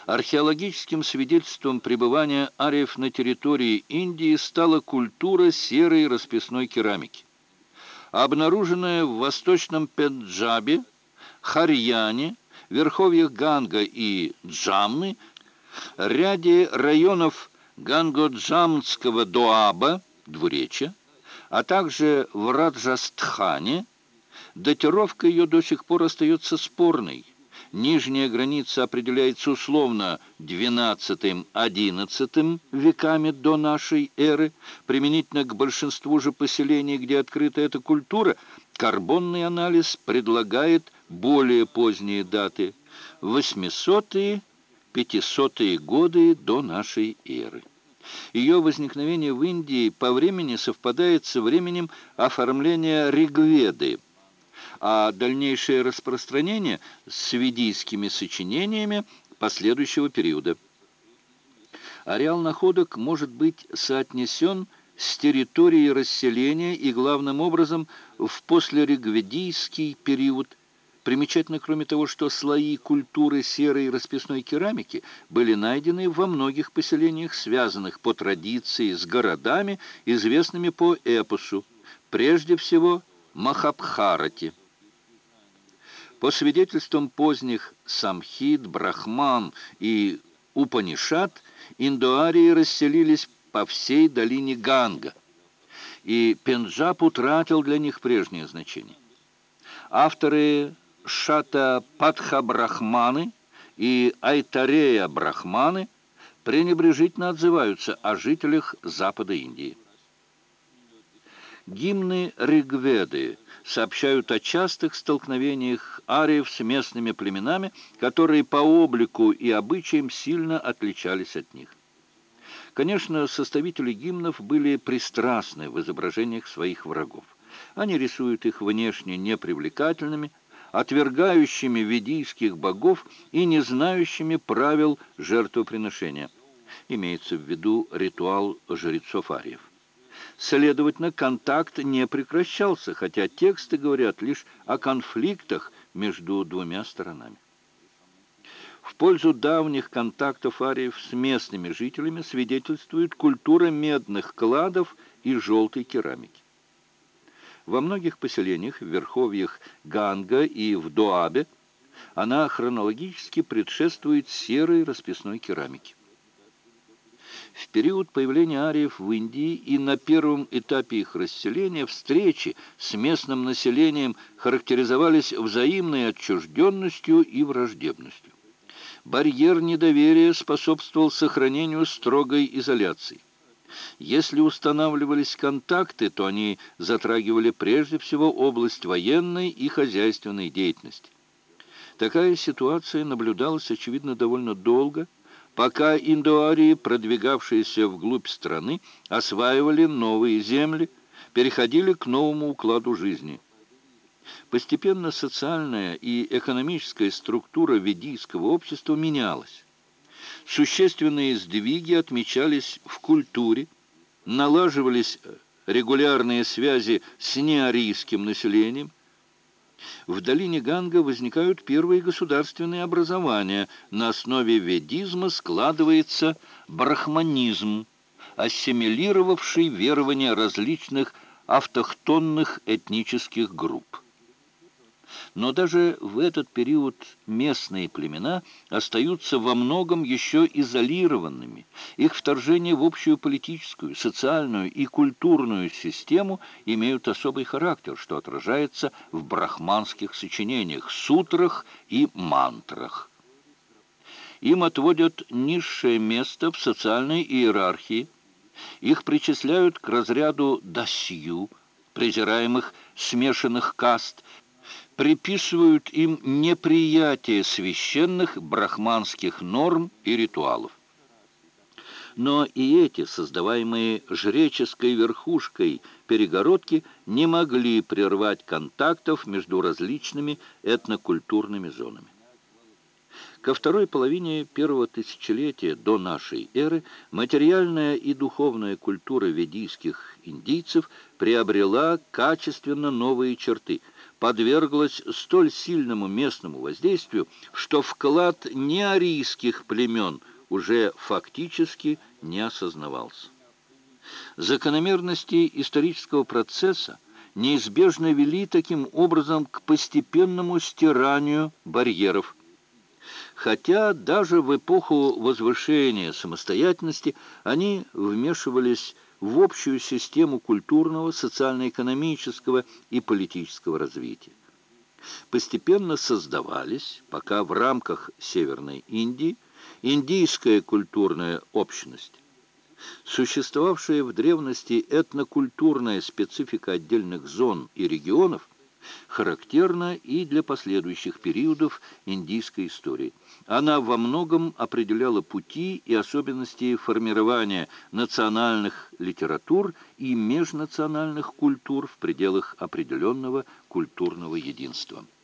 Археологическим свидетельством пребывания ариев на территории Индии стала культура серой расписной керамики, обнаруженная в восточном Пенджабе, Харьяне, верховьях Ганга и Джамны, ряде районов Ганго-Джамнского Доаба, двуречья, а также в Раджастхане. Датировка ее до сих пор остается спорной. Нижняя граница определяется условно XII-XI веками до нашей эры. Применительно к большинству же поселений, где открыта эта культура, карбонный анализ предлагает более поздние даты – 800-е, 500-е годы до нашей эры. Ее возникновение в Индии по времени совпадает со временем оформления Ригведы, а дальнейшее распространение с ведийскими сочинениями последующего периода. Ареал находок может быть соотнесен с территорией расселения и, главным образом, в послеригведийский период. Примечательно, кроме того, что слои культуры серой расписной керамики были найдены во многих поселениях, связанных по традиции с городами, известными по эпосу, прежде всего Махабхарате. По свидетельствам поздних Самхит, Брахман и Упанишад, индоарии расселились по всей долине Ганга, и Пенджаб утратил для них прежнее значение. Авторы Шата-Падха-Брахманы и Айтарея-Брахманы пренебрежительно отзываются о жителях Запада Индии. Гимны Ригведы сообщают о частых столкновениях ариев с местными племенами, которые по облику и обычаям сильно отличались от них. Конечно, составители гимнов были пристрастны в изображениях своих врагов. Они рисуют их внешне непривлекательными, отвергающими ведийских богов и не знающими правил жертвоприношения. Имеется в виду ритуал жрецов ариев. Следовательно, контакт не прекращался, хотя тексты говорят лишь о конфликтах между двумя сторонами. В пользу давних контактов ариев с местными жителями свидетельствует культура медных кладов и желтой керамики. Во многих поселениях в верховьях Ганга и в Доабе она хронологически предшествует серой расписной керамике. В период появления ариев в Индии и на первом этапе их расселения встречи с местным населением характеризовались взаимной отчужденностью и враждебностью. Барьер недоверия способствовал сохранению строгой изоляции. Если устанавливались контакты, то они затрагивали прежде всего область военной и хозяйственной деятельности. Такая ситуация наблюдалась, очевидно, довольно долго, пока индоарии, продвигавшиеся вглубь страны, осваивали новые земли, переходили к новому укладу жизни. Постепенно социальная и экономическая структура ведийского общества менялась. Существенные сдвиги отмечались в культуре, налаживались регулярные связи с неарийским населением. В долине Ганга возникают первые государственные образования. На основе ведизма складывается брахманизм, ассимилировавший верования различных автохтонных этнических групп. Но даже в этот период местные племена остаются во многом еще изолированными. Их вторжение в общую политическую, социальную и культурную систему имеют особый характер, что отражается в брахманских сочинениях, сутрах и мантрах. Им отводят низшее место в социальной иерархии. Их причисляют к разряду дасью, презираемых смешанных каст, приписывают им неприятие священных брахманских норм и ритуалов. Но и эти, создаваемые жреческой верхушкой перегородки, не могли прервать контактов между различными этнокультурными зонами. Ко второй половине первого тысячелетия до нашей эры материальная и духовная культура ведийских индийцев приобрела качественно новые черты. подверглась столь сильному местному воздействию, что вклад неарийских племен уже фактически не осознавался. Закономерности исторического процесса неизбежно вели таким образом к постепенному стиранию барьеров. Хотя даже в эпоху возвышения самостоятельности они вмешивались в общую систему культурного, социально-экономического и политического развития. Постепенно создавались, пока в рамках Северной Индии, индийская культурная общность. Существовавшая в древности этнокультурная специфика отдельных зон и регионов характерна и для последующих периодов индийской истории. Она во многом определяла пути и особенности формирования национальных литератур и межнациональных культур в пределах определенного культурного единства.